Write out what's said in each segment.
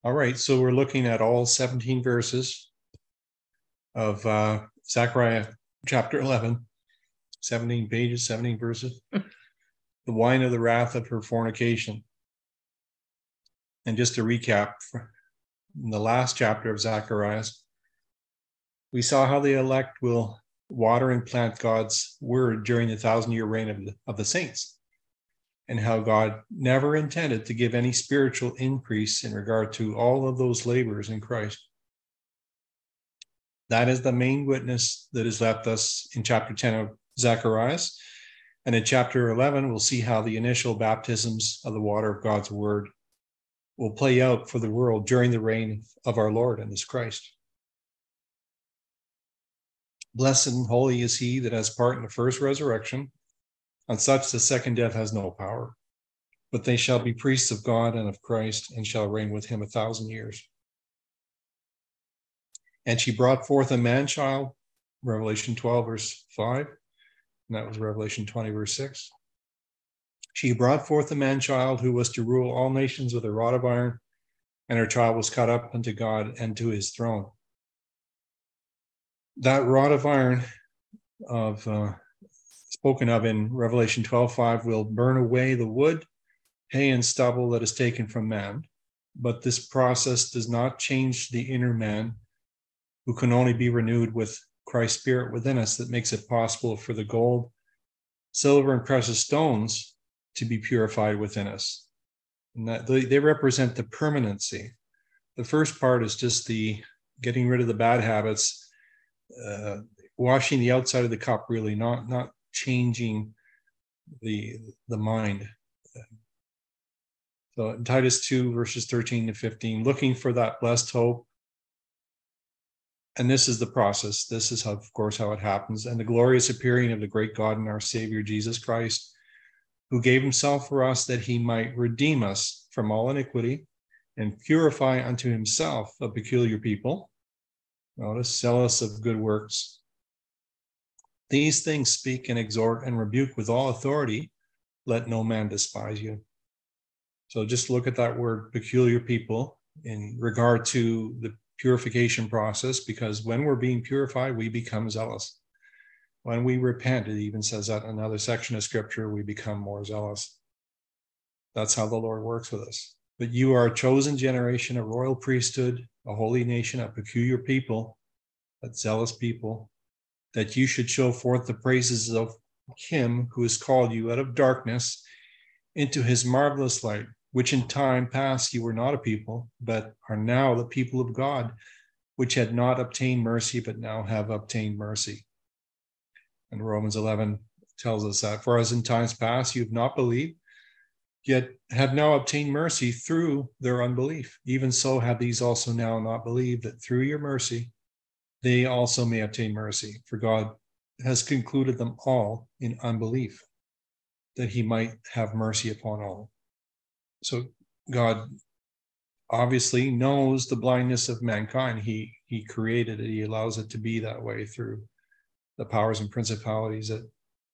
All right, so we're looking at all 17 verses of Zechariah chapter 11, 17 pages, 17 verses. The wine of the wrath of her fornication. And just to recap, in the last chapter of Zechariah, we saw how the elect will water and plant God's word during the 1,000-year reign of the saints, and how God never intended to give any spiritual increase in regard to all of those labors in Christ. That is the main witness that is left us in chapter 10 of Zechariah. And in chapter 11, we'll see how the initial baptisms of the water of God's word will play out for the world during the reign of our Lord and His Christ. Blessed and holy is he that has part in the first resurrection. On such the second death has no power, but they shall be priests of God and of Christ, and shall reign with him 1,000 years. And she brought forth a man-child, Revelation 12, verse 5, and that was Revelation 20, verse 6. She brought forth a man-child who was to rule all nations with a rod of iron, and her child was caught up unto God and to his throne. That rod of iron spoken of in Revelation 12:5 will burn away the wood, hay, and stubble that is taken from man. But this process does not change the inner man, who can only be renewed with Christ's Spirit within us, that makes it possible for the gold, silver, and precious stones to be purified within us. And that they represent the permanency. The first part is just the getting rid of the bad habits, washing the outside of the cup, really, not changing the mind. So in Titus 2, verses 13 to 15, looking for that blessed hope. And this is the process. This is, of course, how it happens. And the glorious appearing of the great God and our Savior, Jesus Christ, who gave himself for us that he might redeem us from all iniquity and purify unto himself a peculiar people. Notice, zealous of good works. These things speak and exhort and rebuke with all authority. Let no man despise you. So just look at that word, peculiar people, in regard to the purification process, because when we're being purified, we become zealous. When we repent, it even says that in another section of scripture, we become more zealous. That's how the Lord works with us. But you are a chosen generation, a royal priesthood, a holy nation, a peculiar people, a zealous people, that you should show forth the praises of him who has called you out of darkness into his marvelous light, which in time past you were not a people, but are now the people of God, which had not obtained mercy, but now have obtained mercy. And Romans 11 tells us that, for as in times past you have not believed, yet have now obtained mercy through their unbelief. Even so have these also now not believed, that through your mercy they also may obtain mercy. For God has concluded them all in unbelief, that he might have mercy upon all. So God obviously knows the blindness of mankind. He created it. He allows it to be that way through the powers and principalities that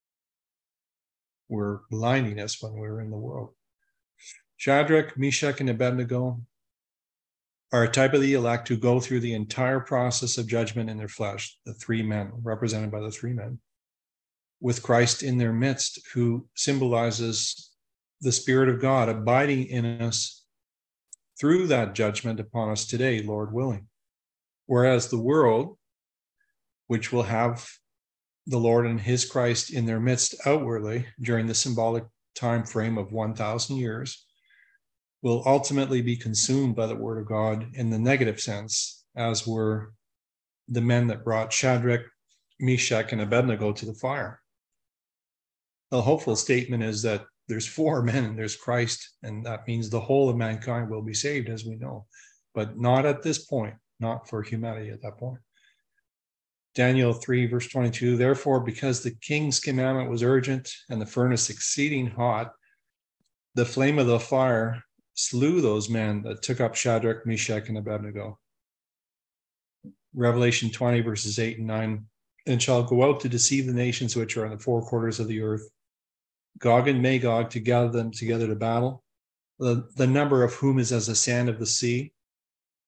were blinding us when we were in the world. Shadrach, Meshach, and Abednego are a type of the elect who go through the entire process of judgment in their flesh, the three men, represented by the three men, with Christ in their midst, who symbolizes the Spirit of God abiding in us through that judgment upon us today, Lord willing. Whereas the world, which will have the Lord and his Christ in their midst outwardly during the symbolic time frame of 1,000 years, will ultimately be consumed by the word of God in the negative sense, as were the men that brought Shadrach, Meshach, and Abednego to the fire. The hopeful statement is that there's four men and there's Christ, and that means the whole of mankind will be saved, as we know, but not at this point, not for humanity at that point. Daniel 3, verse 22, therefore, because the king's commandment was urgent and the furnace exceeding hot, the flame of the fire slew those men that took up Shadrach, Meshach, and Abednego. Revelation 20, verses 8 and 9, and shall go out to deceive the nations which are in the four quarters of the earth, Gog and Magog, to gather them together to battle, the number of whom is as the sand of the sea.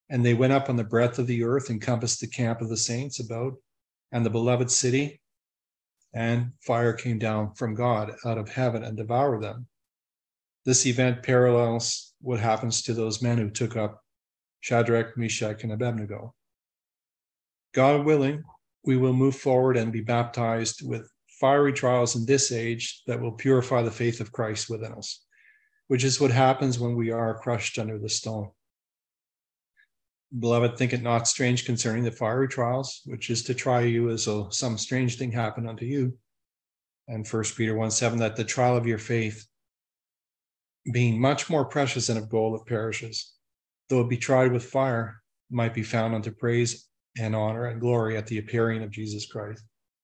And they went up on the breadth of the earth, encompassed the camp of the saints about, and the beloved city, and fire came down from God out of heaven and devoured them. This event parallels what happens to those men who took up Shadrach, Meshach, and Abednego. God willing, we will move forward and be baptized with fiery trials in this age that will purify the faith of Christ within us, which is what happens when we are crushed under the stone. Beloved, think it not strange concerning the fiery trials, which is to try you as though some strange thing happened unto you. And 1 Peter 1:7, that the trial of your faith, being much more precious than of gold that perishes, though it be tried with fire, might be found unto praise and honor and glory at the appearing of Jesus Christ.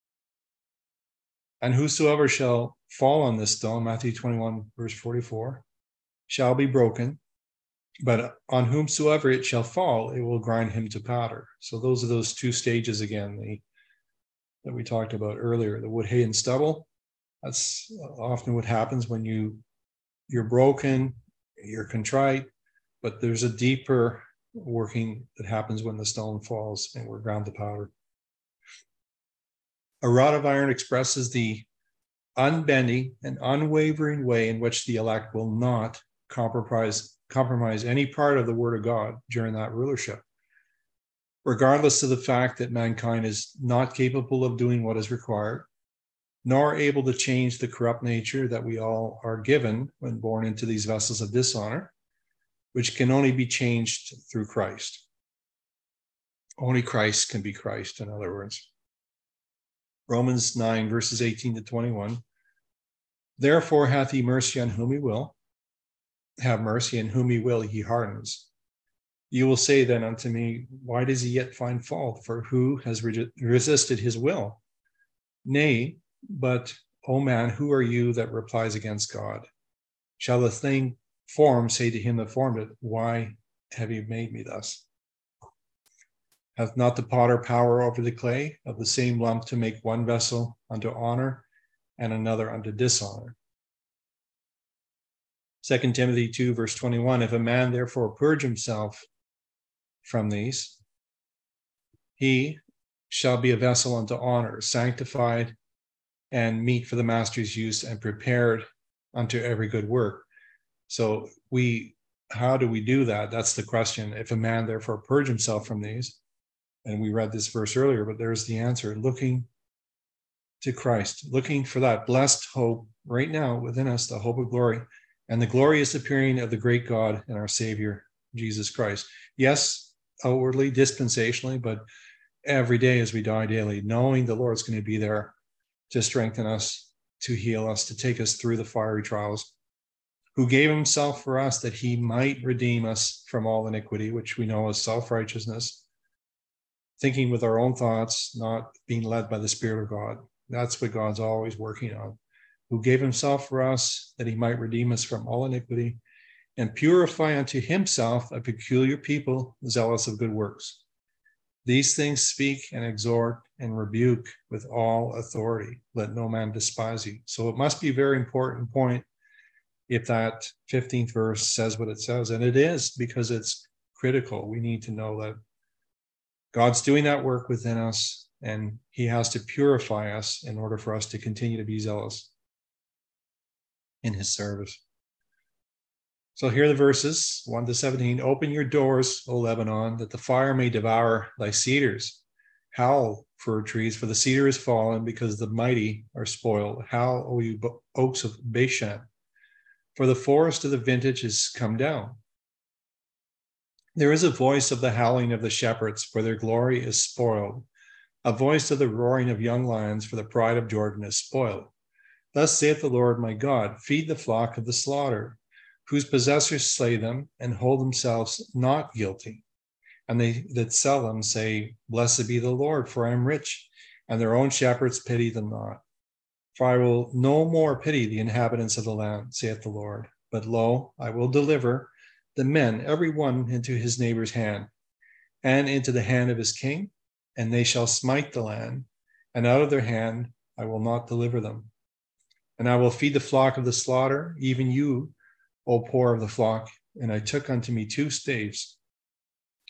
And whosoever shall fall on this stone, Matthew 21, verse 44, shall be broken, but on whomsoever it shall fall, it will grind him to powder. So those are those two stages again that we talked about earlier, the wood, hay, and stubble. That's often what happens when you're broken, you're contrite, but there's a deeper working that happens when the stone falls and we're ground to powder. A rod of iron expresses the unbending and unwavering way in which the elect will not compromise any part of the word of God during that rulership, regardless of the fact that mankind is not capable of doing what is required, nor able to change the corrupt nature that we all are given when born into these vessels of dishonor, which can only be changed through Christ. Only Christ can be Christ, in other words. Romans 9, verses 18 to 21. Therefore hath he mercy on whom he will have mercy, and whom he will he hardens. You will say then unto me, why does he yet find fault? For who has resisted his will? Nay, but, O man, who are you that replies against God? Shall the thing formed say to him that formed it, why have you made me thus? Hath not the potter power over the clay of the same lump to make one vessel unto honor and another unto dishonor? 2 Timothy 2, verse 21, if a man therefore purge himself from these, he shall be a vessel unto honor, sanctified and meet for the master's use and prepared unto every good work. So how do we do that? That's the question. If a man therefore purge himself from these, and we read this verse earlier, but there's the answer, looking to Christ, looking for that blessed hope right now within us, the hope of glory, and the glorious appearing of the great God and our Savior, Jesus Christ. Yes, outwardly, dispensationally, but every day as we die daily, knowing the Lord's going to be there to strengthen us, to heal us, to take us through the fiery trials, who gave himself for us that he might redeem us from all iniquity, which we know is self-righteousness, thinking with our own thoughts, not being led by the Spirit of God. That's what God's always working on. Who gave himself for us that he might redeem us from all iniquity and purify unto himself a peculiar people zealous of good works. These things speak and exhort and rebuke with all authority. Let no man despise you. So it must be a very important point if that 15th verse says what it says. And it is, because it's critical. We need to know that God's doing that work within us, and he has to purify us in order for us to continue to be zealous in his service. So here are the verses, 1 to 17. Open your doors, O Lebanon, that the fire may devour thy cedars. Howl, fir trees, for the cedar is fallen, because the mighty are spoiled. Howl, O you oaks of Bashan, for the forest of the vintage is come down. There is a voice of the howling of the shepherds, for their glory is spoiled. A voice of the roaring of young lions, for the pride of Jordan is spoiled. Thus saith the Lord my God, feed the flock of the slaughter, whose possessors slay them and hold themselves not guilty. And they that sell them say, blessed be the Lord, for I am rich, and their own shepherds pity them not. For I will no more pity the inhabitants of the land, saith the Lord. But lo, I will deliver the men, every one into his neighbor's hand, and into the hand of his king, and they shall smite the land, and out of their hand I will not deliver them. And I will feed the flock of the slaughter, even you, O poor of the flock. And I took unto me 2 staves,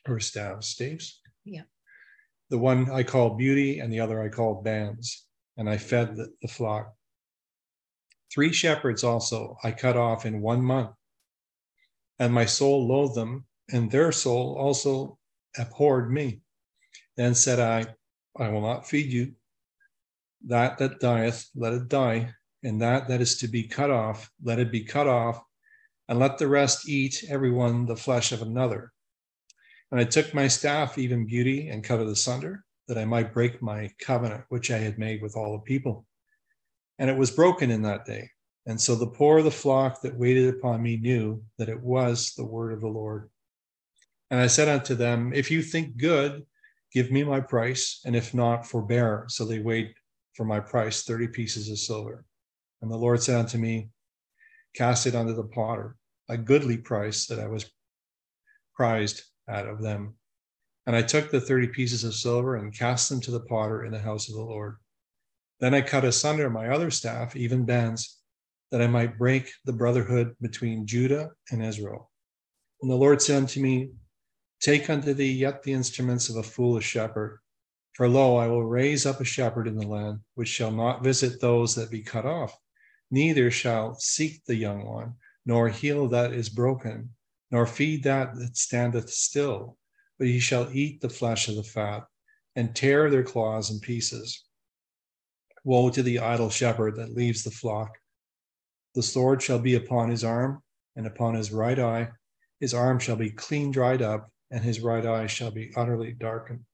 or staves. Yeah. The one I called Beauty, and the other I called Bands, and I fed the flock. 3 shepherds also I cut off in 1 month, and my soul loathed them, and their soul also abhorred me. Then said I will not feed you. That dieth, let it die, and that is to be cut off, let it be cut off, and let the rest eat every one the flesh of another. And I took my staff, even Beauty, and cut it asunder, that I might break my covenant which I had made with all the people. And it was broken in that day. And so the poor of the flock that waited upon me knew that it was the word of the Lord. And I said unto them, if you think good, give me my price, and if not, forbear. So they weighed for my price 30 pieces of silver. And the Lord said unto me, cast it unto the potter, a goodly price that I was prized out of them. And I took the 30 pieces of silver and cast them to the potter in the house of the Lord. Then I cut asunder my other staff, even Bands, that I might break the brotherhood between Judah and Israel. And the Lord said unto me, take unto thee yet the instruments of a foolish shepherd. For lo, I will raise up a shepherd in the land, which shall not visit those that be cut off, neither shall seek the young one, nor heal that is broken, nor feed that standeth still, but he shall eat the flesh of the fat, and tear their claws in pieces. Woe to the idle shepherd that leaves the flock. The sword shall be upon his arm, and upon his right eye. His arm shall be clean dried up, and his right eye shall be utterly darkened.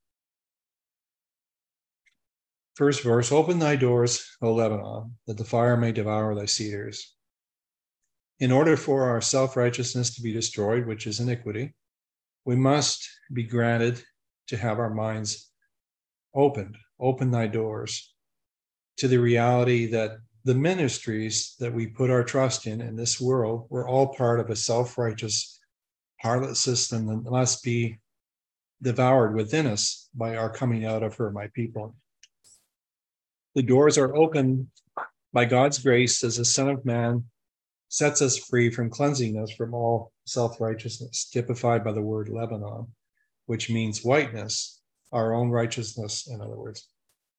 First verse, open thy doors, O Lebanon, that the fire may devour thy cedars. In order for our self-righteousness to be destroyed, which is iniquity, we must be granted to have our minds opened. Open thy doors to the reality that the ministries that we put our trust in this world were all part of a self-righteous harlot system that must be devoured within us by our coming out of her, my people. The doors are open by God's grace as the Son of Man sets us free from cleansing us from all self-righteousness, typified by the word Lebanon, which means whiteness, our own righteousness, in other words.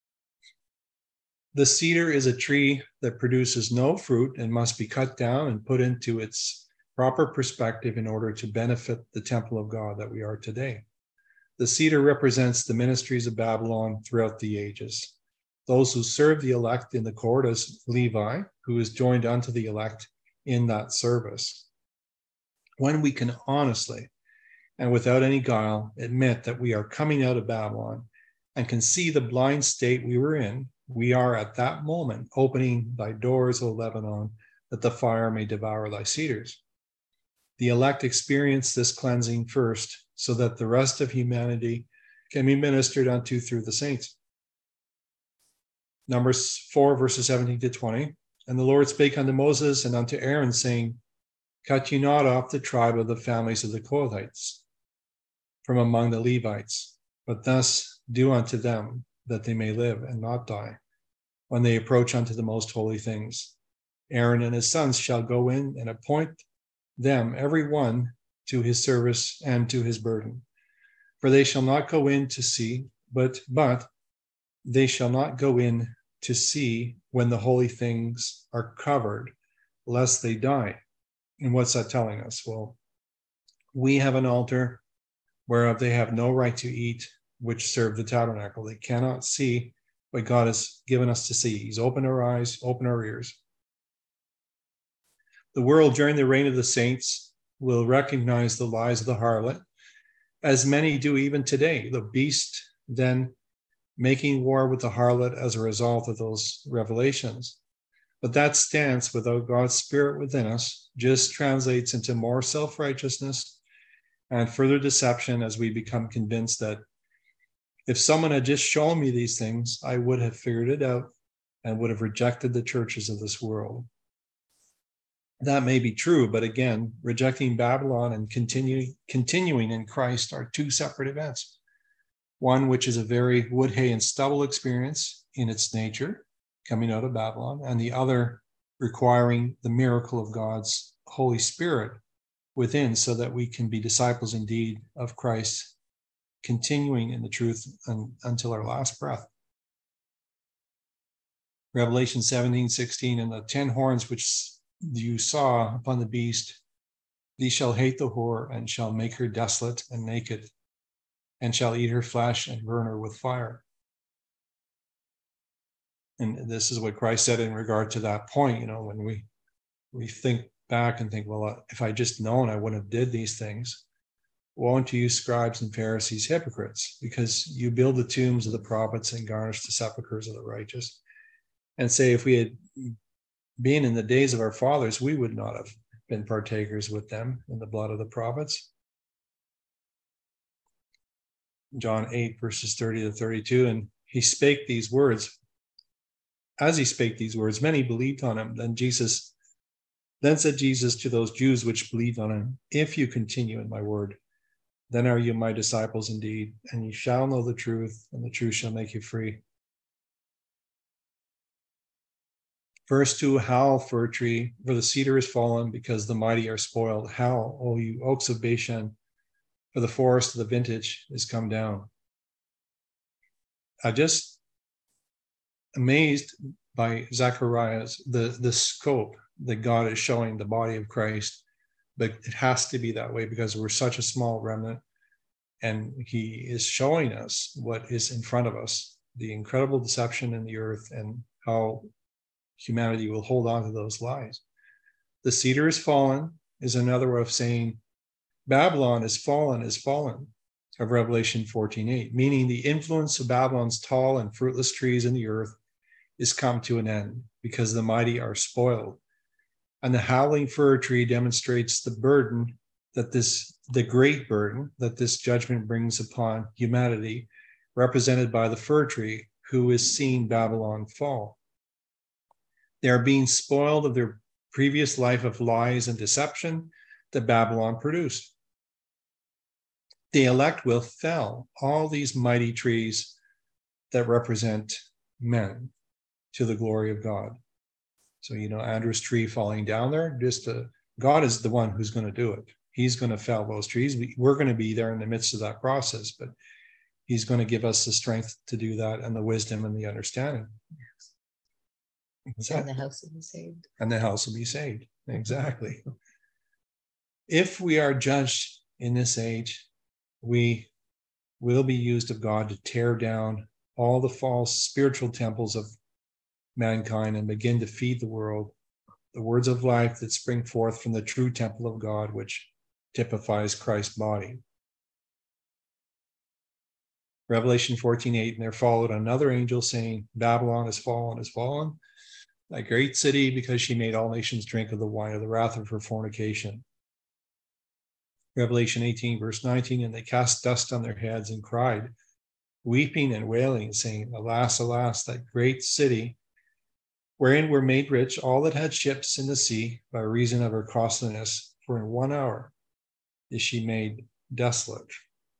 The cedar is a tree that produces no fruit and must be cut down and put into its proper perspective in order to benefit the temple of God that we are today. The cedar represents the ministries of Babylon throughout the ages. Those who serve the elect in the court as Levi, who is joined unto the elect in that service. When we can honestly and without any guile admit that we are coming out of Babylon and can see the blind state we were in, we are at that moment opening thy doors, O Lebanon, that the fire may devour thy cedars. The elect experience this cleansing first, so that the rest of humanity can be ministered unto through the saints. Numbers 4, verses 17 to 20. And the Lord spake unto Moses and unto Aaron, saying, cut ye not off the tribe of the families of the Kohathites from among the Levites, but thus do unto them, that they may live and not die, when they approach unto the most holy things. Aaron and his sons shall go in and appoint them every one to his service and to his burden. For they shall not go in to see, but they shall not go in to see when the holy things are covered, lest they die. And what's that telling us? Well, we have an altar whereof they have no right to eat, which serve the tabernacle. They cannot see what God has given us to see. He's opened our eyes, opened our ears. The world during the reign of the saints will recognize the lies of the harlot, as many do even today. The beast then making war with the harlot as a result of those revelations. But that stance without God's Spirit within us just translates into more self-righteousness and further deception as we become convinced that if someone had just shown me these things, I would have figured it out and would have rejected the churches of this world. That may be true, but again, rejecting Babylon and continuing in Christ are two separate events. One, which is a very wood, hay, and stubble experience in its nature, coming out of Babylon, and the other requiring the miracle of God's Holy Spirit within so that we can be disciples indeed of Christ continuing in the truth until our last breath. Revelation 17:16, and the 10 horns which you saw upon the beast, these shall hate the whore, and shall make her desolate and naked, and shall eat her flesh and burn her with fire. And this is what Christ said in regard to that point. When we think back and think, well, if I just known, I wouldn't have did these things. Woe unto you, scribes and Pharisees, hypocrites, because you build the tombs of the prophets and garnish the sepulchres of the righteous. And say, if we had been in the days of our fathers, we would not have been partakers with them in the blood of the prophets. John 8, verses 30 to 32, and he spake these words. As he spake these words, many believed on him. Then said Jesus to those Jews which believed on him, if you continue in my word, then are you my disciples indeed, and you shall know the truth, and the truth shall make you free. Verse 2, howl, fir tree, for the cedar is fallen, because the mighty are spoiled. Howl, O you oaks of Bashan, for the forest of the vintage is come down. I just amazed by Zechariah's, the scope that God is showing the body of Christ, but it has to be that way because we're such a small remnant, and he is showing us what is in front of us, the incredible deception in the earth, and how humanity will hold on to those lies. The cedar is fallen is another way of saying Babylon is fallen of Revelation 14:8, meaning the influence of Babylon's tall and fruitless trees in the earth is come to an end because the mighty are spoiled. And the howling fir tree demonstrates the burden that the great burden that this judgment brings upon humanity, represented by the fir tree, who is seeing Babylon fall. They are being spoiled of their previous life of lies and deception that Babylon produced. The elect will fell all these mighty trees that represent men to the glory of God. So, Andrew's tree falling down there, God is the one who's going to do it. He's going to fell those trees. We're going to be there in the midst of that process, but he's going to give us the strength to do that and the wisdom and the understanding. And the house will be saved. And the house will be saved. Exactly. If we are judged in this age, we will be used of God to tear down all the false spiritual temples of mankind and begin to feed the world the words of life that spring forth from the true temple of God, which typifies Christ's body. Revelation 14:8, and there followed another angel saying, Babylon is fallen, a great city, because she made all nations drink of the wine of the wrath of her fornication. Revelation 18, verse 19, and they cast dust on their heads and cried, weeping and wailing, saying, alas, alas, that great city, wherein were made rich all that had ships in the sea by reason of her costliness, for in 1 hour is she made desolate.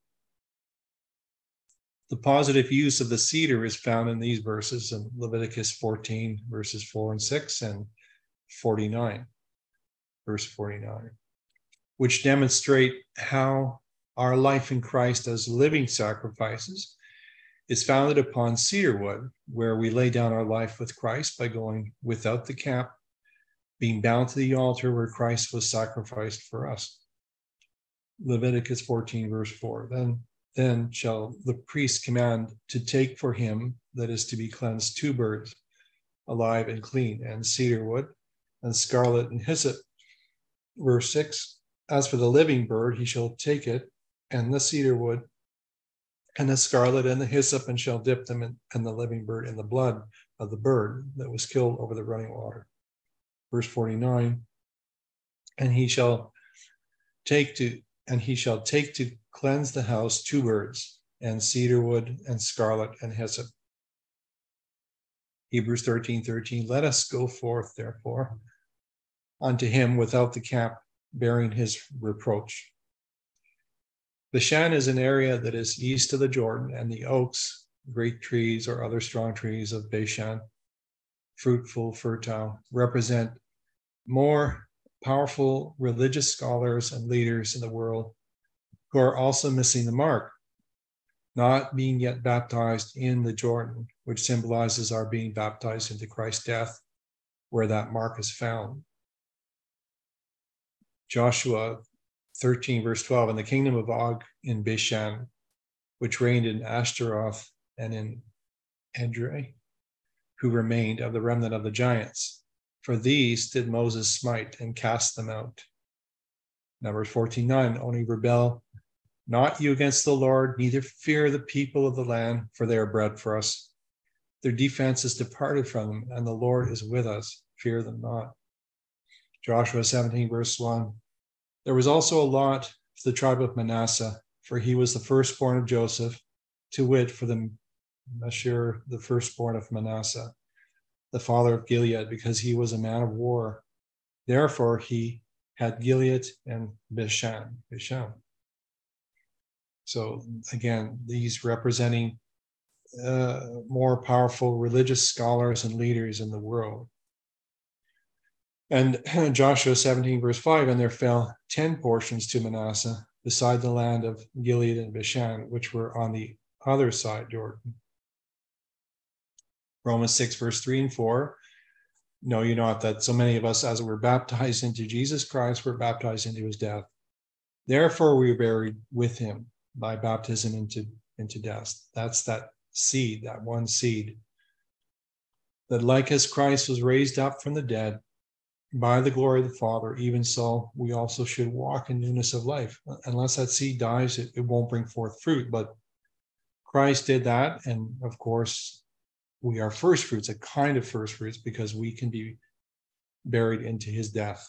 The positive use of the cedar is found in these verses in Leviticus 14, verses 4 and 6, and 49, verse 49, which demonstrate how our life in Christ as living sacrifices is founded upon cedar wood, where we lay down our life with Christ by going without the camp, being bound to the altar where Christ was sacrificed for us. Leviticus 14, verse 4, Then shall the priest command to take for him that is to be cleansed 2 birds, alive and clean, and cedar wood, and scarlet and hyssop. Verse 6, as for the living bird, he shall take it, and the cedar wood, and the scarlet and the hyssop, and shall dip them and the living bird in the blood of the bird that was killed over the running water. Verse 49, and he shall take to cleanse the house 2 birds, and cedar wood, and scarlet and hyssop. Hebrews 13:13, let us go forth, therefore, unto him without the camp, bearing his reproach. Bashan is an area that is east of the Jordan, and the oaks, great trees or other strong trees of Bashan, fruitful, fertile, represent more powerful religious scholars and leaders in the world who are also missing the mark not being yet baptized in the Jordan, which symbolizes our being baptized into Christ's death, where that mark is found. Joshua 13, verse 12, in the kingdom of Og in Bashan, which reigned in Ashtaroth and in Edrei, who remained of the remnant of the giants. For these did Moses smite and cast them out. Numbers 14:9, only rebel not you against the Lord, neither fear the people of the land, for they are bread for us. Their defense is departed from them, and the Lord is with us. Fear them not. Joshua 17, verse 1. There was also a lot for the tribe of Manasseh, for he was the firstborn of Joseph, to wit, for the Mashir, the firstborn of Manasseh, the father of Gilead, because he was a man of war. Therefore he had Gilead and Bashan. So again, these representing more powerful religious scholars and leaders in the world. And Joshua 17, verse 5, and there fell 10 portions to Manasseh, beside the land of Gilead and Bashan, which were on the other side Jordan. Romans 6, verse 3 and 4, know you not that so many of us, as we're baptized into Jesus Christ, were baptized into his death. Therefore we were buried with him by baptism into death. That's that seed, that one seed. That like as Christ was raised up from the dead by the glory of the Father, even so we also should walk in newness of life. Unless that seed dies, it won't bring forth fruit. But Christ did that, and of course, we are first fruits, a kind of first fruits, because we can be buried into his death.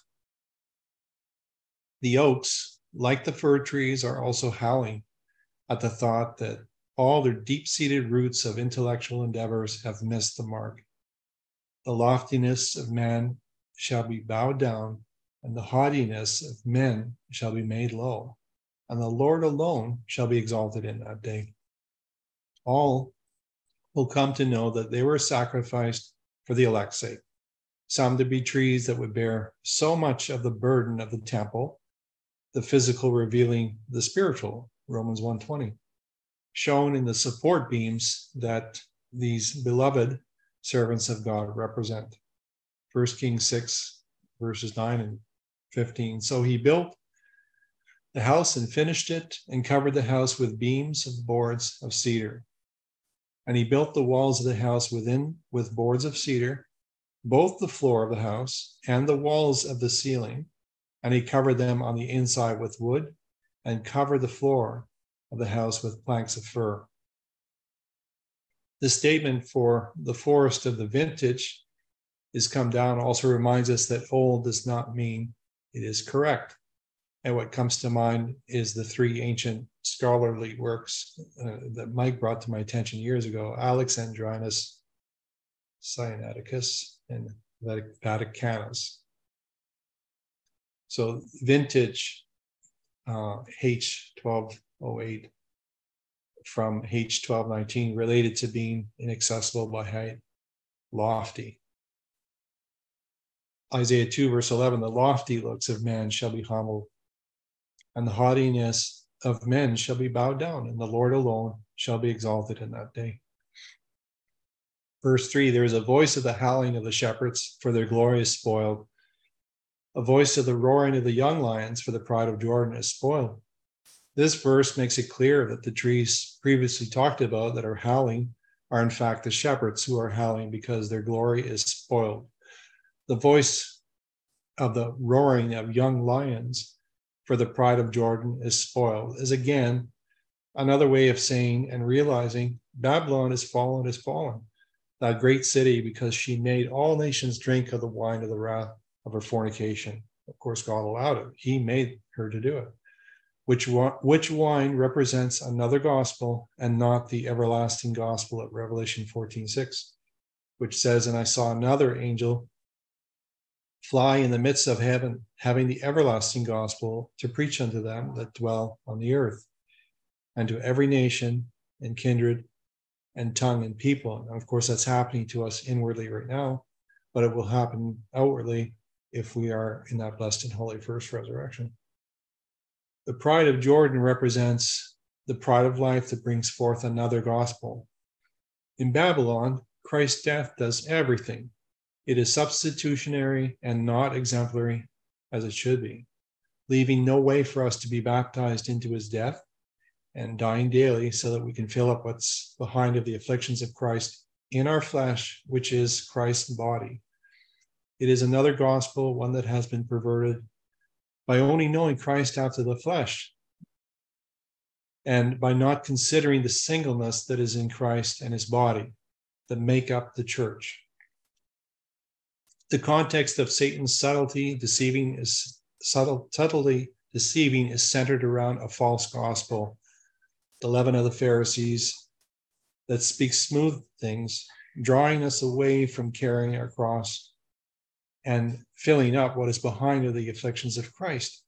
The oaks, like the fir trees, are also howling at the thought that all their deep-seated roots of intellectual endeavors have missed the mark. The loftiness of man shall be bowed down, and the haughtiness of men shall be made low, and the Lord alone shall be exalted in that day. All will come to know that they were sacrificed for the elect's sake, some to be trees that would bear so much of the burden of the temple, the physical revealing the spiritual, Romans 1:20, shown in the support beams that these beloved servants of God represent. 1 Kings 6, verses 9 and 15. So he built the house and finished it, and covered the house with beams of boards of cedar. And he built the walls of the house within with boards of cedar, both the floor of the house and the walls of the ceiling. And he covered them on the inside with wood, and covered the floor of the house with planks of fir. The statement for the forest of the vintage is come down also reminds us that old does not mean it is correct. And what comes to mind is the three ancient scholarly works that Mike brought to my attention years ago: Alexandrinus, Sinaiticus, and Vaticanus. So vintage, H1208 from H1219, related to being inaccessible by height, lofty. Isaiah 2, verse 11, the lofty looks of man shall be humbled, and the haughtiness of men shall be bowed down, and the Lord alone shall be exalted in that day. Verse 3, there is a voice of the howling of the shepherds, for their glory is spoiled. A voice of the roaring of the young lions, for the pride of Jordan is spoiled. This verse makes it clear that the trees previously talked about that are howling are in fact the shepherds who are howling because their glory is spoiled. The voice of the roaring of young lions, for the pride of Jordan is spoiled, is again another way of saying and realizing Babylon is fallen, that great city, because she made all nations drink of the wine of the wrath of her fornication. Of course, God allowed it. He made her to do it. Which wine represents another gospel and not the everlasting gospel of Revelation 14:6, which says, and I saw another angel fly in the midst of heaven, having the everlasting gospel to preach unto them that dwell on the earth, and to every nation and kindred and tongue and people. And of course, that's happening to us inwardly right now, but it will happen outwardly if we are in that blessed and holy first resurrection. The pride of Jordan represents the pride of life that brings forth another gospel. In Babylon, Christ's death does everything. It is substitutionary and not exemplary, as it should be, leaving no way for us to be baptized into his death and dying daily so that we can fill up what's behind of the afflictions of Christ in our flesh, which is Christ's body. It is another gospel, one that has been perverted by only knowing Christ after the flesh and by not considering the singleness that is in Christ and his body that make up the church. The context of Satan's subtlety deceiving is centered around a false gospel, the leaven of the Pharisees that speaks smooth things, drawing us away from carrying our cross and filling up what is behind of the afflictions of Christ.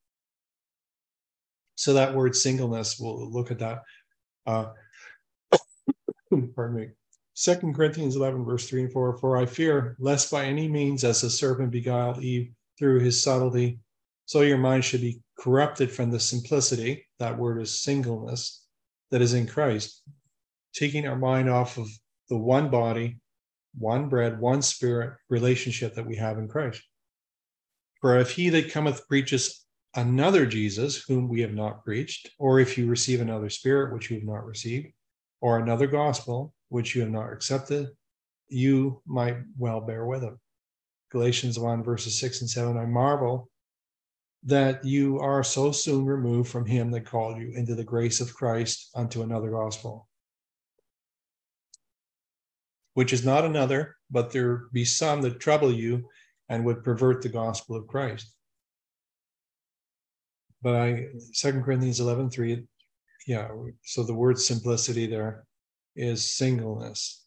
So that word singleness, we'll look at that. Pardon me. 2 Corinthians 11, verse 3 and 4, for I fear, lest by any means as the serpent beguiled Eve through his subtlety, so your mind should be corrupted from the simplicity, that word is singleness, that is in Christ, taking our mind off of the one body, one bread, one spirit relationship that we have in Christ. For if he that cometh preaches another Jesus, whom we have not preached, or if you receive another spirit, which you have not received, or another gospel, which you have not accepted, you might well bear with him. Galatians 1, verses 6 and 7, I marvel that you are so soon removed from him that called you into the grace of Christ unto another gospel, which is not another, but there be some that trouble you and would pervert the gospel of Christ. But 2 Corinthians 11, 3, so the word simplicity there is singleness.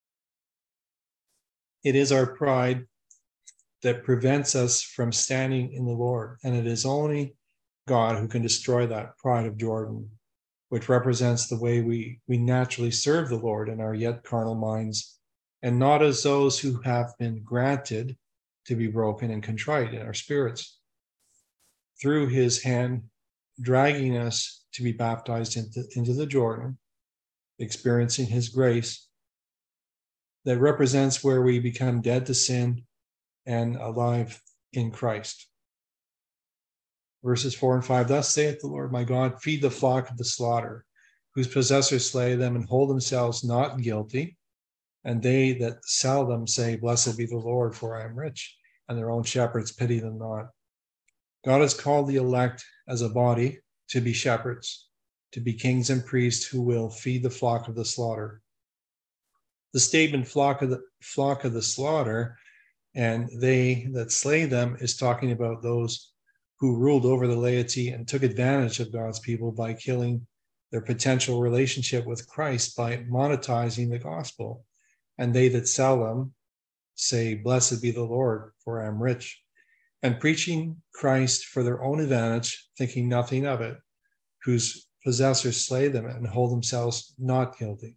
It is our pride that prevents us from standing in the Lord. And it is only God who can destroy that pride of Jordan, which represents the way we naturally serve the Lord in our yet carnal minds, and not as those who have been granted to be broken and contrite in our spirits, through his hand dragging us to be baptized into the Jordan, experiencing his grace that represents where we become dead to sin and alive in Christ. Verses 4 and 5, thus saith the Lord my God, feed the flock of the slaughter, whose possessors slay them and hold themselves not guilty, and they that sell them say, blessed be the Lord, for I am rich, and their own shepherds pity them not. God has called the elect as a body to be shepherds, to be kings and priests who will feed the flock of the slaughter. The statement flock of the slaughter and they that slay them is talking about those who ruled over the laity and took advantage of God's people by killing their potential relationship with Christ by monetizing the gospel. And they that sell them say, blessed be the Lord, for I am rich, and preaching Christ for their own advantage, thinking nothing of it, whose possessors slay them and hold themselves not guilty.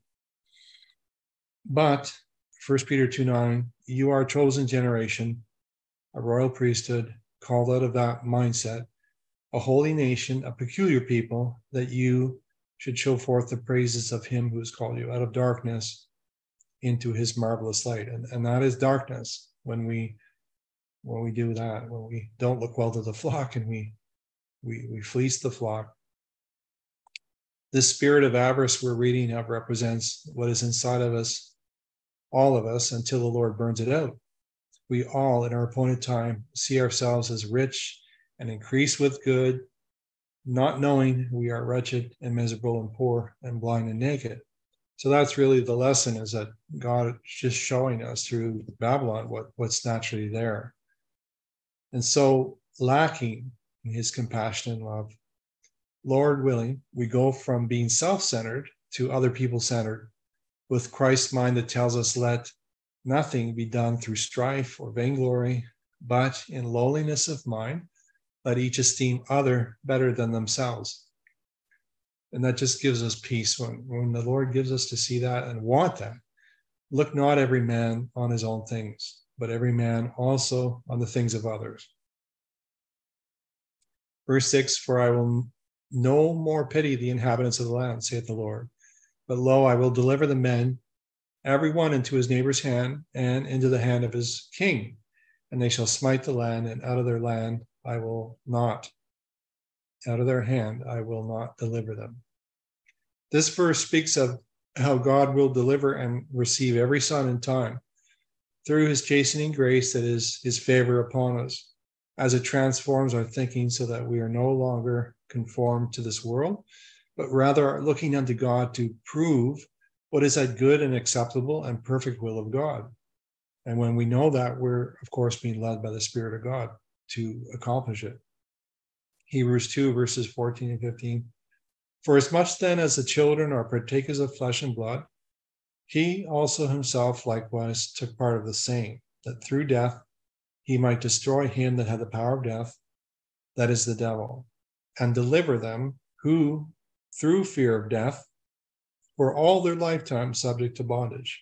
But 1 Peter 2:9, you are a chosen generation, a royal priesthood, called out of that mindset, a holy nation, a peculiar people, that you should show forth the praises of him who has called you out of darkness into his marvelous light. And that is darkness when we do that, when we don't look well to the flock and we fleece the flock. This spirit of avarice we're reading of represents what is inside of us, all of us, until the Lord burns it out. We all, in our appointed time, see ourselves as rich and increase with good, not knowing we are wretched and miserable and poor and blind and naked. So that's really the lesson, is that God is just showing us through Babylon what's naturally there. And so, lacking in his compassion and love, Lord willing, we go from being self-centered to other people-centered, with Christ's mind that tells us, let nothing be done through strife or vainglory, but in lowliness of mind, let each esteem other better than themselves. And that just gives us peace when the Lord gives us to see that and want that. Look not every man on his own things, but every man also on the things of others. Verse 6, for I will no more pity the inhabitants of the land, saith the Lord. But lo, I will deliver the men, every one into his neighbor's hand, and into the hand of his king. And they shall smite the land, and out of their hand I will not deliver them. This verse speaks of how God will deliver and receive every son in time through his chastening grace, that is his favor upon us, as it transforms our thinking so that we are no longer conformed to this world, but rather are looking unto God to prove what is that good and acceptable and perfect will of God. And when we know that, we're, of course, being led by the Spirit of God to accomplish it. Hebrews 2, verses 14 and 15. For as much then as the children are partakers of flesh and blood, he also himself likewise took part of the same, that through death he might destroy him that had the power of death, that is the devil, and deliver them who, through fear of death, were all their lifetime subject to bondage.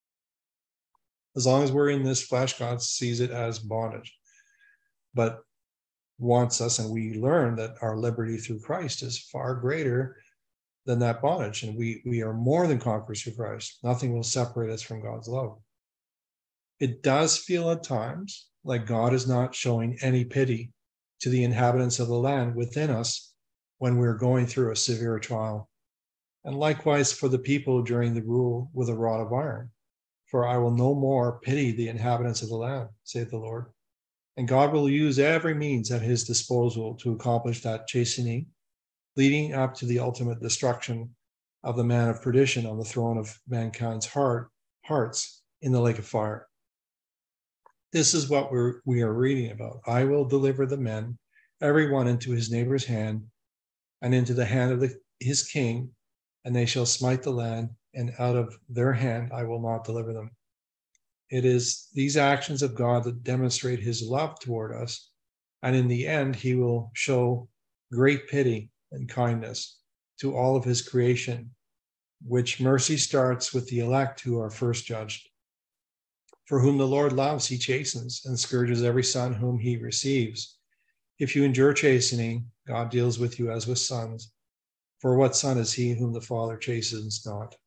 As long as we're in this flesh, God sees it as bondage, but wants us, and we learn that our liberty through Christ is far greater than that bondage, and we are more than conquerors through Christ. Nothing will separate us from God's love. It does feel at times like God is not showing any pity to the inhabitants of the land within us when we're going through a severe trial. And likewise for the people during the rule with a rod of iron. For I will no more pity the inhabitants of the land, saith the Lord. And God will use every means at his disposal to accomplish that chastening, leading up to the ultimate destruction of the man of perdition on the throne of mankind's hearts in the lake of fire. This is what we are reading about. I will deliver the men, every one into his neighbor's hand, and into the hand of his king, and they shall smite the land, and out of their hand I will not deliver them. It is these actions of God that demonstrate his love toward us, and in the end he will show great pity and kindness to all of his creation, which mercy starts with the elect who are first judged. For whom the Lord loves, he chastens and scourges every son whom he receives. If you endure chastening, God deals with you as with sons. For what son is he whom the Father chastens not?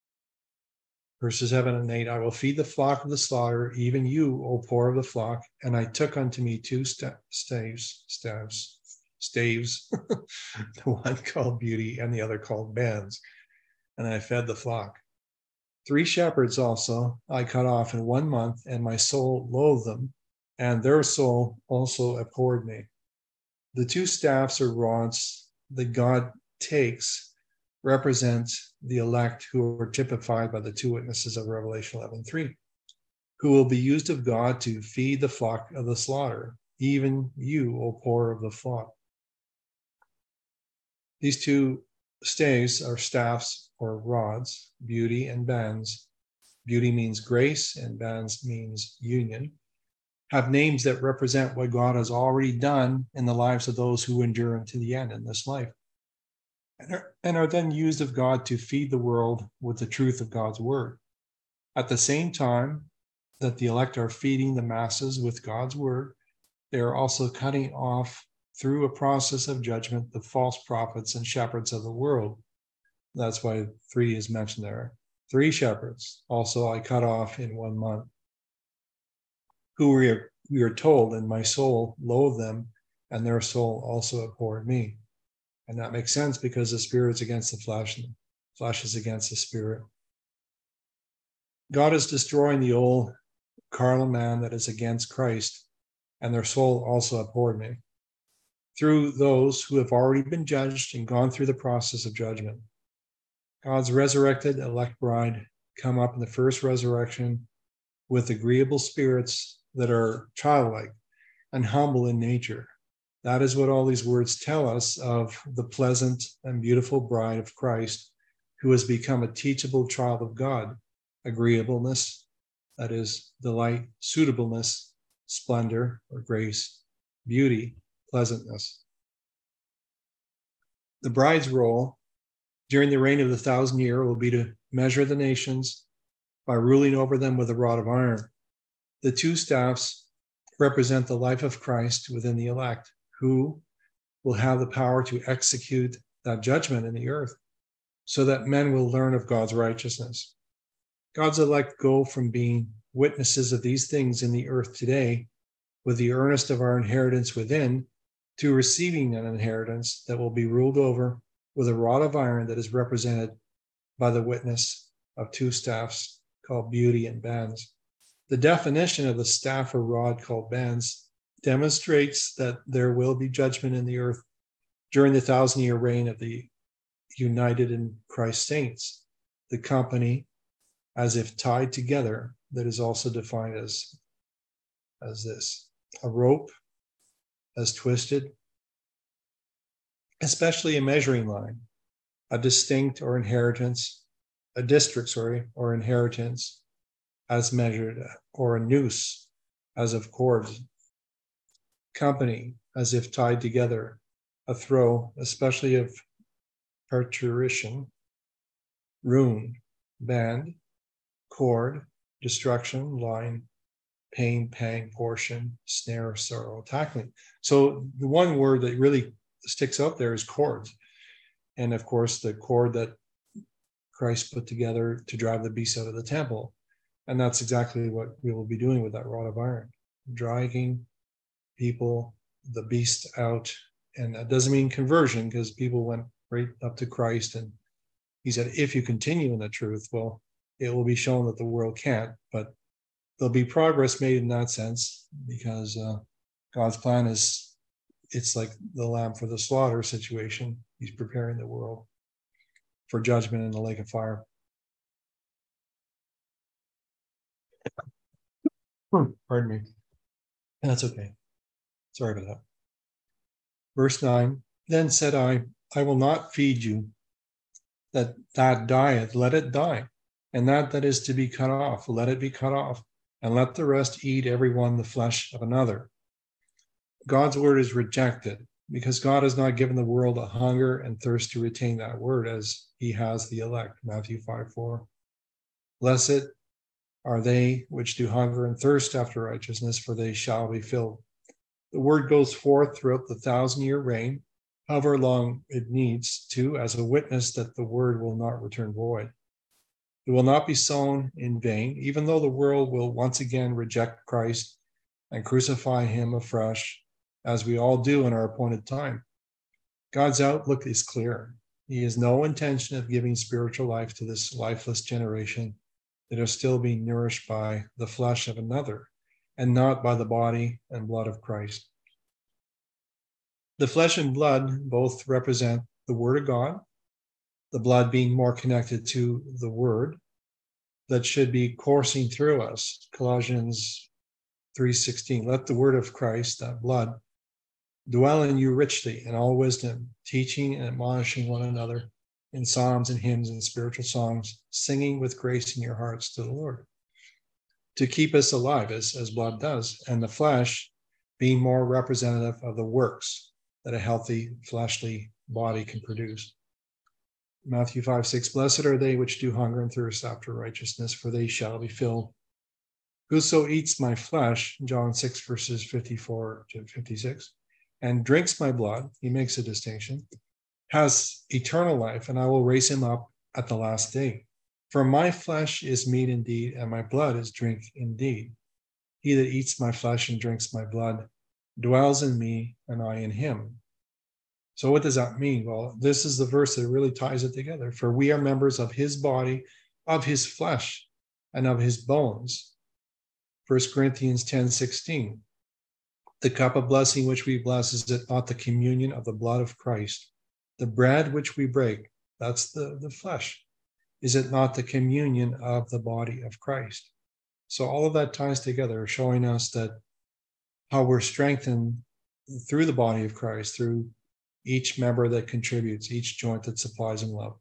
Verses 7 and 8, I will feed the flock of the slaughter, even you, O poor of the flock. And I took unto me two staves, the one called Beauty and the other called Bands, and I fed the flock. 3 shepherds also I cut off in 1 month, and my soul loathed them, and their soul also abhorred me. The 2 staffs or rods that God takes represent the elect who are typified by the 2 witnesses of Revelation 11:3, who will be used of God to feed the flock of the slaughter, even you, O poor of the flock. These 2 staves are staffs or rods, Beauty and Bands. Beauty means grace and Bands means union, have names that represent what God has already done in the lives of those who endure unto the end in this life, and are then used of God to feed the world with the truth of God's word. At the same time that the elect are feeding the masses with God's word, they are also cutting off through a process of judgment the false prophets and shepherds of the world. That's why 3 is mentioned there. 3 shepherds also I cut off in 1 month, who we are told, and my soul loathed them, and their soul also abhorred me. And that makes sense because the spirit's against the flesh, and the flesh is against the spirit. God is destroying the old carnal man that is against Christ, and their soul also abhorred me, through those who have already been judged and gone through the process of judgment. God's resurrected elect bride come up in the first resurrection with agreeable spirits that are childlike and humble in nature. That is what all these words tell us of the pleasant and beautiful bride of Christ, who has become a teachable child of God. Agreeableness, that is delight, suitableness, splendor or grace, beauty, pleasantness. The bride's role during the reign of the 1,000 year will be to measure the nations by ruling over them with a rod of iron. The 2 staffs represent the life of Christ within the elect, who will have the power to execute that judgment in the earth, so that men will learn of God's righteousness. God's elect go from being witnesses of these things in the earth today, with the earnest of our inheritance within, to receiving an inheritance that will be ruled over with a rod of iron that is represented by the witness of two staffs called beauty and bands. The definition of the staff or rod called bands demonstrates that there will be judgment in the earth during the 1,000-year reign of the united in Christ saints, the company as if tied together, that is also defined as this: a rope as twisted, especially a measuring line, a distinct or inheritance, a district, or inheritance as measured, or a noose as of cords, company as if tied together, a throw, especially of parturition, rune, band, cord, destruction, line, pain, pang, portion, snare, sorrow, tackling. So the one word that really sticks out there is cords. And of course, the cord that Christ put together to drive the beast out of the temple. And that's exactly what we will be doing with that rod of iron, dragging people, the beast out. And that doesn't mean conversion, because people went right up to Christ and he said, if you continue in the truth, well, it will be shown that the world can't, but there'll be progress made in that sense, because God's plan is, it's like the lamb for the slaughter situation. He's preparing the world for judgment in the lake of fire. Pardon me. That's okay. Sorry about that. Verse 9, then said I will not feed you that dieth, let it die. And that is to be cut off, let it be cut off. And let the rest eat every one the flesh of another. God's word is rejected because God has not given the world a hunger and thirst to retain that word as he has the elect. Matthew 5:4. Blessed are they which do hunger and thirst after righteousness, for they shall be filled. The word goes forth throughout the 1,000-year reign, however long it needs to, as a witness that the word will not return void. It will not be sown in vain, even though the world will once again reject Christ and crucify him afresh, as we all do in our appointed time. God's outlook is clear. He has no intention of giving spiritual life to this lifeless generation that are still being nourished by the flesh of another and not by the body and blood of Christ. The flesh and blood both represent the Word of God, the blood being more connected to the Word that should be coursing through us. Colossians 3:16, let the word of Christ, that blood, dwell in you richly in all wisdom, teaching and admonishing one another in psalms and hymns and spiritual songs, singing with grace in your hearts to the Lord, to keep us alive as blood does, and the flesh being more representative of the works that a healthy fleshly body can produce. Matthew 5:6, blessed are they which do hunger and thirst after righteousness, for they shall be filled. Whoso eats my flesh, John 6, verses 54 to 56, and drinks my blood, he makes a distinction, has eternal life, and I will raise him up at the last day. For my flesh is meat indeed, and my blood is drink indeed. He that eats my flesh and drinks my blood dwells in me, and I in him. So what does that mean? Well, this is the verse that really ties it together. For we are members of his body, of his flesh, and of his bones. 1 Corinthians 10:16. The cup of blessing which we bless, is it not the communion of the blood of Christ? The bread which we break, that's the flesh. Is it not the communion of the body of Christ? So all of that ties together, showing us that how we're strengthened through the body of Christ, through each member that contributes, each joint that supplies him love.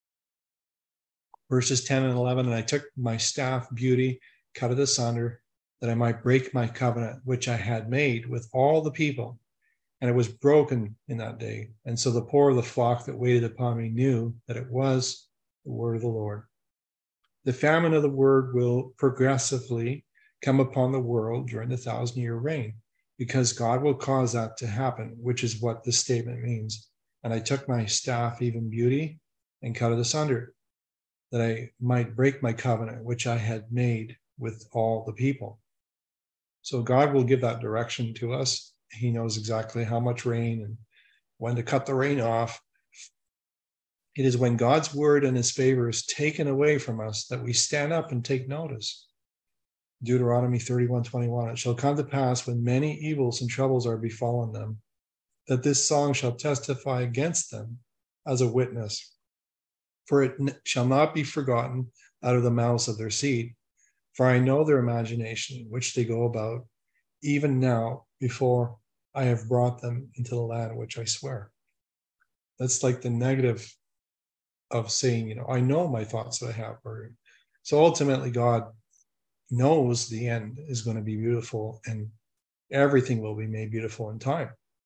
Verses 10 and 11, and I took my staff, beauty, cut it asunder, that I might break my covenant, which I had made with all the people. And it was broken in that day. And so the poor of the flock that waited upon me knew that it was the word of the Lord. The famine of the word will progressively come upon the world during the 1,000-year reign, because God will cause that to happen, which is what this statement means. And I took my staff, even beauty, and cut it asunder, that I might break my covenant, which I had made with all the people. So God will give that direction to us. He knows exactly how much rain and when to cut the rain off. It is when God's word and his favor is taken away from us that we stand up and take notice. Deuteronomy 31:21, it shall come to pass when many evils and troubles are befallen them, that this song shall testify against them as a witness. For it shall not be forgotten out of the mouths of their seed. For I know their imagination, which they go about, even now, before I have brought them into the land which I swear. That's like the negative of saying, I know my thoughts that I have. So ultimately, God knows the end is going to be beautiful and everything will be made beautiful in time.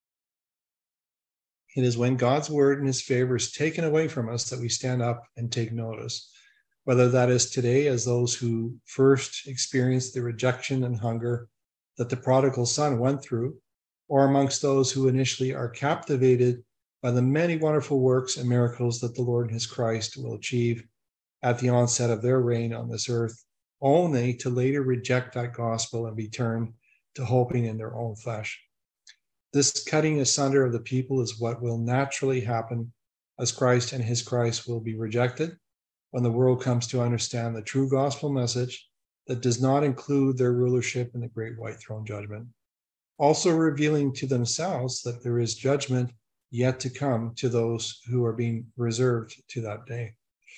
It is when God's word and his favor is taken away from us that we stand up and take notice, whether that is today as those who first experienced the rejection and hunger that the prodigal son went through, or amongst those who initially are captivated by the many wonderful works and miracles that the Lord and his Christ will achieve at the onset of their reign on this earth, only to later reject that gospel and be turned to hoping in their own flesh. This cutting asunder of the people is what will naturally happen as Christ and his Christ will be rejected when the world comes to understand the true gospel message that does not include their rulership in the great white throne judgment, also revealing to themselves that there is judgment yet to come to those who are being reserved to that day.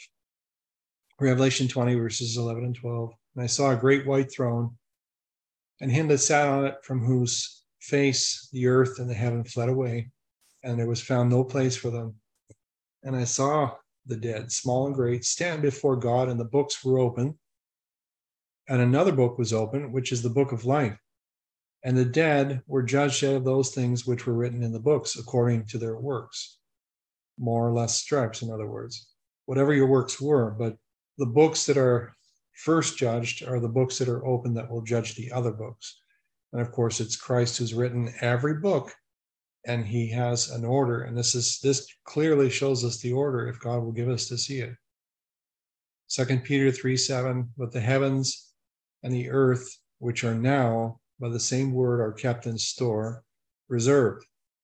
Revelation 20, verses 11 and 12. And I saw a great white throne, and him that sat on it, from whose face the earth and the heaven fled away, and there was found no place for them. And I saw the dead, small and great, stand before God, and the books were open. And another book was open, which is the book of life. And the dead were judged out of those things which were written in the books according to their works. More or less stripes, in other words. Whatever your works were, but the books that are first judged are the books that are open that will judge the other books. And of course, it's Christ who's written every book, and he has an order. And this clearly shows us the order if God will give us to see it. 2 Peter 3:7, but the heavens and the earth, which are now by the same word are kept in store, reserved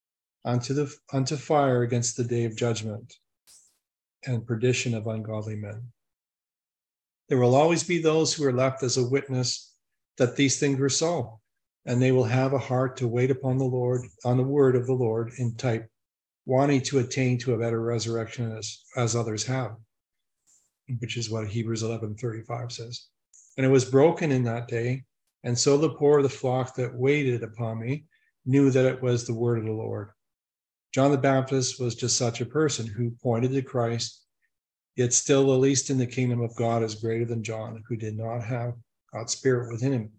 unto fire against the day of judgment and perdition of ungodly men. There will always be those who are left as a witness that these things were so, and they will have a heart to wait upon the Lord, on the word of the Lord in type, wanting to attain to a better resurrection as others have, which is what Hebrews 11:35 says. And it was broken in that day, and so the poor of the flock that waited upon me knew that it was the word of the Lord. John the Baptist was just such a person who pointed to Christ, yet still the least in the kingdom of God is greater than John, who did not have God's Spirit within him.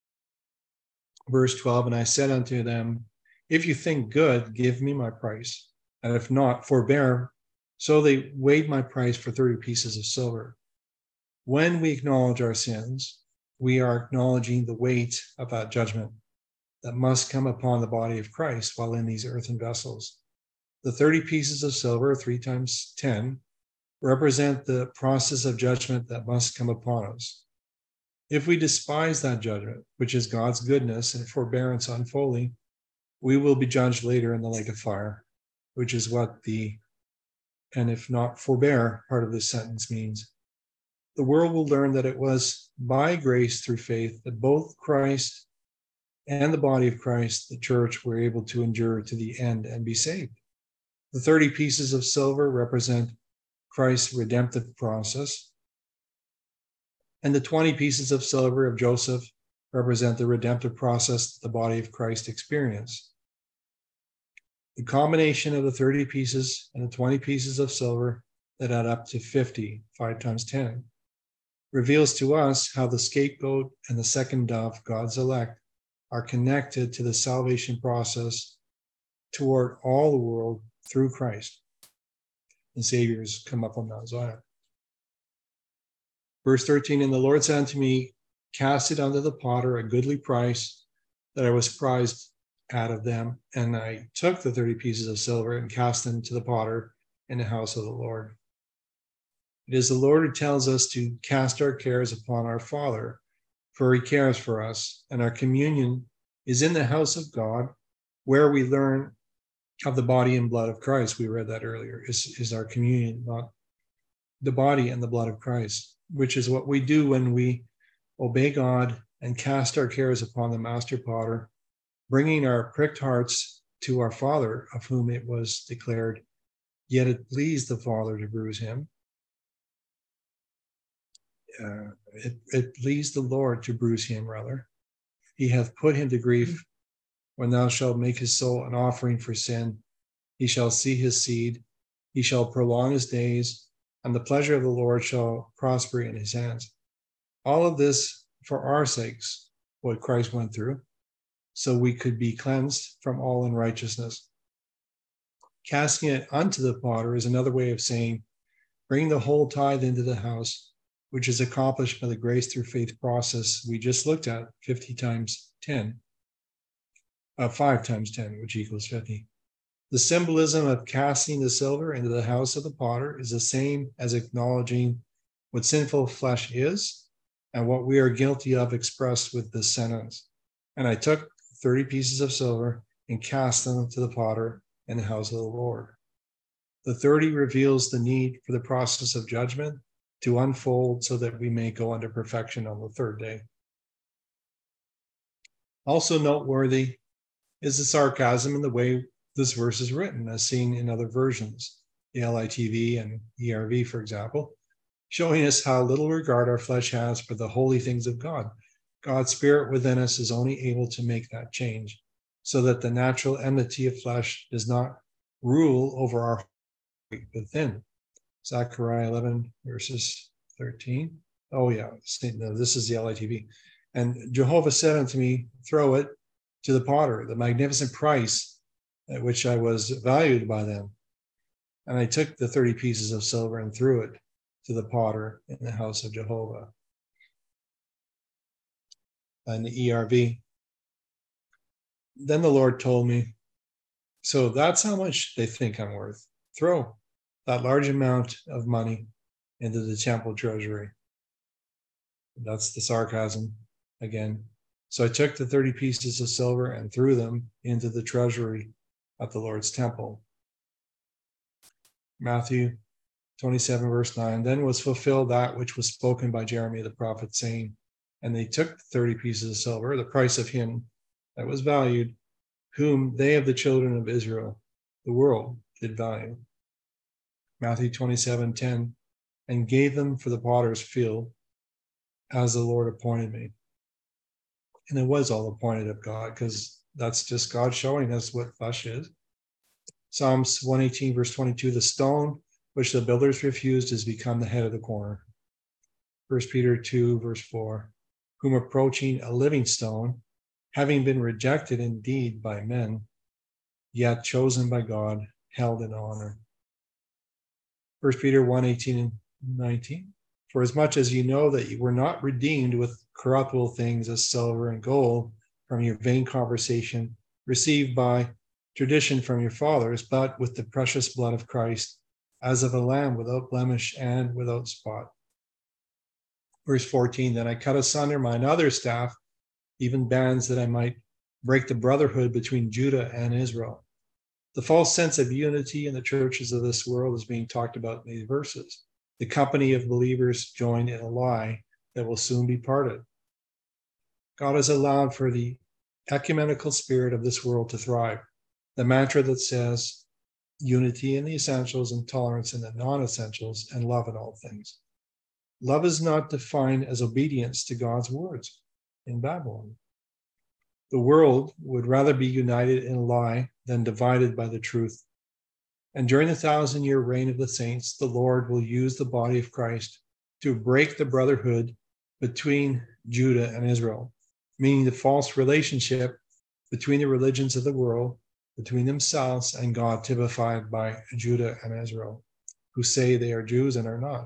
Verse 12, and I said unto them, if you think good, give me my price, and if not, forbear. So they weighed my price for 30 pieces of silver. When we acknowledge our sins, we are acknowledging the weight of that judgment that must come upon the body of Christ while in these earthen vessels. The 30 pieces of silver, 3 times 10, represent the process of judgment that must come upon us. If we despise that judgment, which is God's goodness and forbearance unfolding, we will be judged later in the lake of fire, which is what and if not forbear, part of this sentence means. The world will learn that it was by grace through faith that both Christ and the body of Christ, the church, were able to endure to the end and be saved. The 30 pieces of silver represent Christ's redemptive process, and the 20 pieces of silver of Joseph represent the redemptive process the body of Christ experienced. The combination of the 30 pieces and the 20 pieces of silver that add up to 50, 5 times 10, reveals to us how the scapegoat and the second dove, God's elect, are connected to the salvation process toward all the world through Christ. The Saviors come up on Mount Zion. Verse 13, and the Lord said unto me, cast it unto the potter a goodly price, that I was prized out of them. And I took the 30 pieces of silver and cast them to the potter in the house of the Lord. It is the Lord who tells us to cast our cares upon our Father, for he cares for us. And our communion is in the house of God, where we learn of the body and blood of Christ. We read that earlier, is our communion, not the body and the blood of Christ, which is what we do when we obey God and cast our cares upon the master potter, bringing our pricked hearts to our Father, of whom it was declared, yet it pleased the Father to bruise him. It pleased the Lord to bruise him, rather. He hath put him to grief. When thou shalt make his soul an offering for sin, he shall see his seed, he shall prolong his days, and the pleasure of the Lord shall prosper in his hands. All of this for our sakes, what Christ went through, so we could be cleansed from all unrighteousness. Casting it unto the potter is another way of saying, bring the whole tithe into the house, which is accomplished by the grace through faith process we just looked at, 5 times 10, which equals 50. The symbolism of casting the silver into the house of the potter is the same as acknowledging what sinful flesh is and what we are guilty of expressed with this sentence. And I took 30 pieces of silver and cast them to the potter in the house of the Lord. The 30 reveals the need for the process of judgment to unfold so that we may go unto perfection on the third day. Also noteworthy is the sarcasm in the way this verse is written, as seen in other versions, the LITV and ERV, for example, showing us how little regard our flesh has for the holy things of God. God's Spirit within us is only able to make that change, so that the natural enmity of flesh does not rule over our within. Zechariah 11, verses 13. Oh, yeah, no, this is the LITV. And Jehovah said unto me, throw it to the potter, the magnificent price at which I was valued by them. And I took the 30 pieces of silver and threw it to the potter in the house of Jehovah. And the ERV. Then the Lord told me, so that's how much they think I'm worth. Throw that large amount of money into the temple treasury. That's the sarcasm again. So I took the 30 pieces of silver and threw them into the treasury at the Lord's temple. Matthew 27, verse 9. Then was fulfilled that which was spoken by Jeremiah the prophet, saying, and they took 30 pieces of silver, the price of him that was valued, whom they of the children of Israel, the world, did value. Matthew 27, 10. And gave them for the potter's field, as the Lord appointed me. And it was all appointed of God, because that's just God showing us what flesh is. Psalms 118, verse 22, the stone which the builders refused has become the head of the corner. 1 Peter 2, verse 4, whom approaching a living stone, having been rejected indeed by men, yet chosen by God, held in honor. 1 Peter 1, 18 and 19, for as much as you know that you were not redeemed with corruptible things as silver and gold from your vain conversation received by tradition from your fathers, but with the precious blood of Christ, as of a lamb without blemish and without spot. Verse 14, then I cut asunder mine other staff, even bands, that I might break the brotherhood between Judah and Israel. The false sense of unity in the churches of this world is being talked about in these verses. The company of believers joined in a lie that will soon be parted. God has allowed for the ecumenical spirit of this world to thrive. The mantra that says unity in the essentials and tolerance in the non-essentials and love in all things. Love is not defined as obedience to God's words in Babylon. The world would rather be united in a lie than divided by the truth. And during the 1,000-year reign of the saints, the Lord will use the body of Christ to break the brotherhood between Judah and Israel, meaning the false relationship between the religions of the world, between themselves and God, typified by Judah and Israel, who say they are Jews and are not.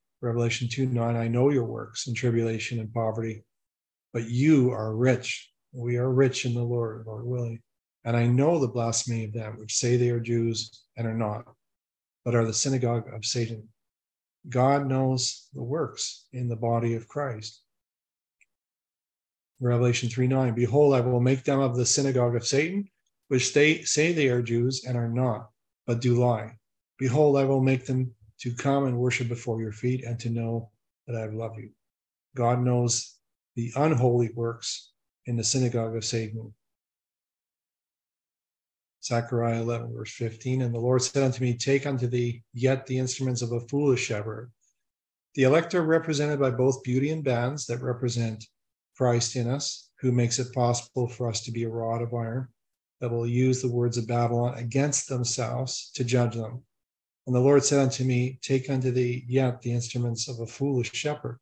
Revelation 2:9, I know your works and tribulation and poverty, but you are rich We are rich in the Lord, Lord willing. And I know the blasphemy of them which say they are Jews and are not, but are the synagogue of Satan. God knows the works in the body of Christ. Revelation 3:9, behold, I will make them of the synagogue of Satan, which they say they are Jews and are not, but do lie. Behold, I will make them to come and worship before your feet and to know that I have loved you. God knows the unholy works in the synagogue of Satan. Zechariah 11, verse 15, and the Lord said unto me, take unto thee yet the instruments of a foolish shepherd. The elect are represented by both beauty and bands that represent Christ in us, who makes it possible for us to be a rod of iron that will use the words of Babylon against themselves to judge them. And the Lord said unto me, take unto thee yet the instruments of a foolish shepherd.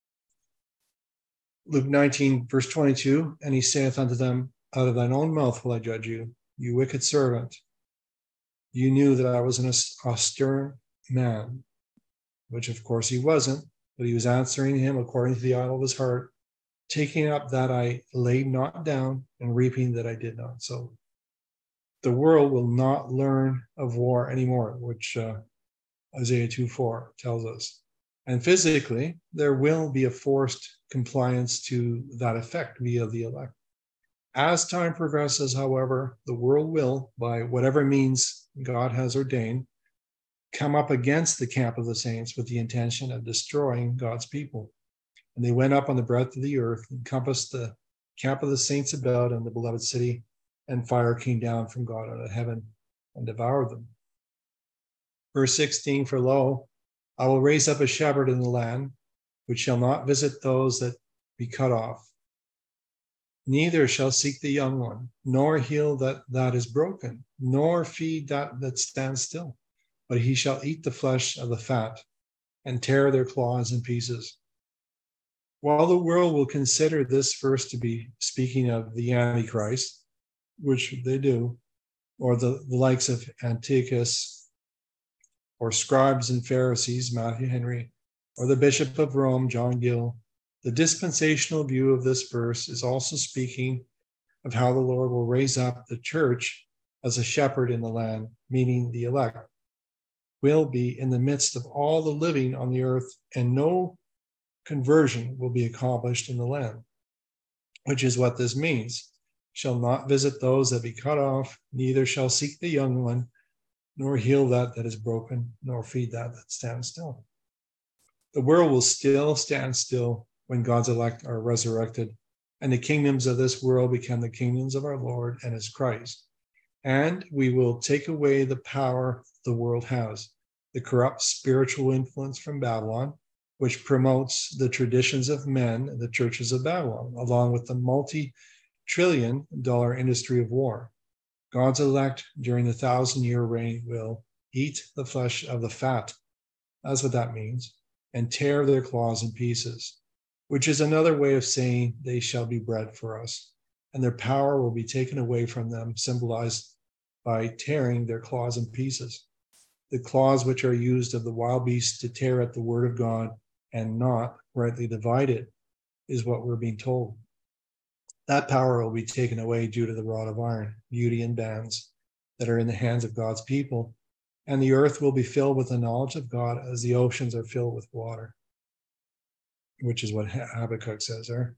Luke 19, verse 22, and he saith unto them, out of thine own mouth will I judge you, you wicked servant. You knew that I was an austere man, which of course he wasn't, but he was answering him according to the idle of his heart, taking up that I laid not down and reaping that I did not sow. The world will not learn of war anymore, which Isaiah 2:4 tells us. And physically, there will be a forced compliance to that effect via the elect. As time progresses, however, the world will, by whatever means God has ordained, come up against the camp of the saints with the intention of destroying God's people. And they went up on the breadth of the earth, encompassed the camp of the saints about and the beloved city, and fire came down from God out of heaven and devoured them. Verse 16, for lo, I will raise up a shepherd in the land, which shall not visit those that be cut off, neither shall seek the young one, nor heal that is broken, nor feed that stands still, but he shall eat the flesh of the fat and tear their claws in pieces. While the world will consider this verse to be speaking of the Antichrist, which they do, or the likes of Antiochus, or scribes and Pharisees, Matthew Henry, or the Bishop of Rome, John Gill, the dispensational view of this verse is also speaking of how the Lord will raise up the church as a shepherd in the land, meaning the elect will be in the midst of all the living on the earth, and no conversion will be accomplished in the land, which is what this means. Shall not visit those that be cut off, neither shall seek the young one, nor heal that is broken, nor feed that stands still. The world will still stand still when God's elect are resurrected, and the kingdoms of this world become the kingdoms of our Lord and his Christ. And we will take away the power the world has, the corrupt spiritual influence from Babylon, which promotes the traditions of men, the churches of Babylon, along with the multi-trillion-dollar industry of war. God's elect during the 1,000-year reign will eat the flesh of the fat, that's what that means, and tear their claws in pieces, which is another way of saying they shall be bread for us, and their power will be taken away from them, symbolized by tearing their claws in pieces. The claws which are used of the wild beasts to tear at the word of God and not rightly divide it is what we're being told. That power will be taken away due to the rod of iron, beauty and bands that are in the hands of God's people, and the earth will be filled with the knowledge of God as the oceans are filled with water, which is what Habakkuk says there.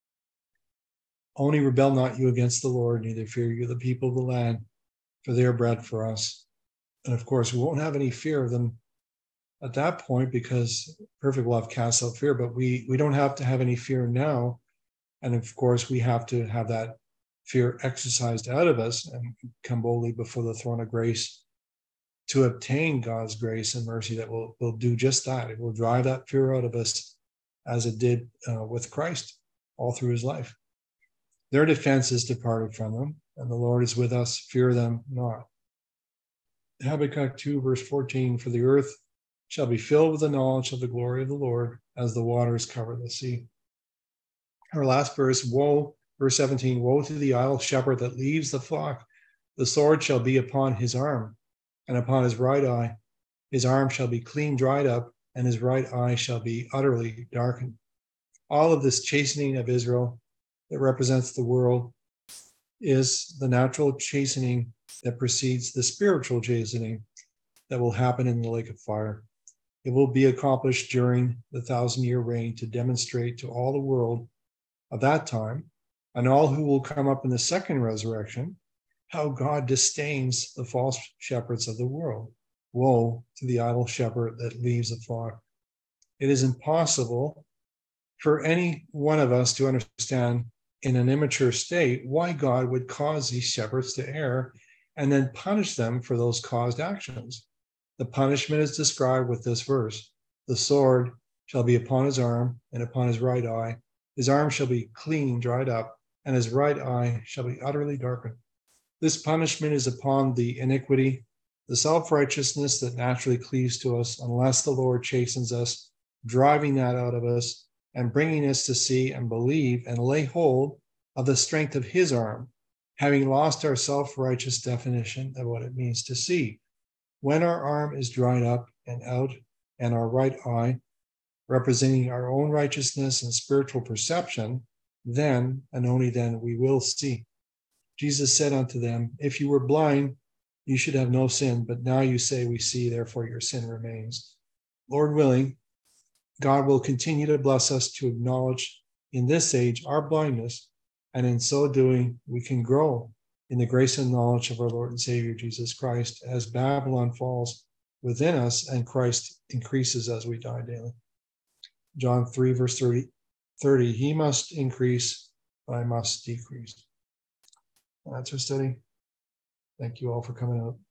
Only rebel not you against the Lord, neither fear you the people of the land, for they are bread for us. And of course, we won't have any fear of them at that point, because perfect love casts out fear, but we don't have to have any fear now. And of course, we have to have that fear exercised out of us and come boldly before the throne of grace to obtain God's grace and mercy that will do just that. It will drive that fear out of us, as it did with Christ all through his life. Their defense is departed from them, and the Lord is with us. Fear them not. Habakkuk 2, verse 14, for the earth shall be filled with the knowledge of the glory of the Lord as the waters cover the sea. Our last verse, woe, verse 17, woe to the idle shepherd that leaves the flock. The sword shall be upon his arm, and upon his right eye. His arm shall be clean dried up, and his right eye shall be utterly darkened. All of this chastening of Israel that represents the world is the natural chastening that precedes the spiritual chastening that will happen in the lake of fire. It will be accomplished during the 1,000-year reign to demonstrate to all the world of that time and all who will come up in the second resurrection how God disdains the false shepherds of the world. Woe to the idle shepherd that leaves the flock. It is impossible for any one of us to understand in an immature state why God would cause these shepherds to err and then punish them for those caused actions. The punishment is described with this verse: the sword shall be upon his arm and upon his right eye. His arm shall be clean, dried up, and his right eye shall be utterly darkened. This punishment is upon the iniquity, the self-righteousness that naturally cleaves to us unless the Lord chastens us, driving that out of us and bringing us to see and believe and lay hold of the strength of his arm, having lost our self-righteous definition of what it means to see. When our arm is dried up and out, and our right eye, representing our own righteousness and spiritual perception, then and only then we will see. Jesus said unto them, if you were blind, you should have no sin, but now you say we see, therefore your sin remains. Lord willing, God will continue to bless us to acknowledge in this age our blindness, and in so doing, we can grow in the grace and knowledge of our Lord and Savior Jesus Christ as Babylon falls within us and Christ increases as we die daily. John 3, verse 30, he must increase, but I must decrease. That's our study. Thank you all for coming out.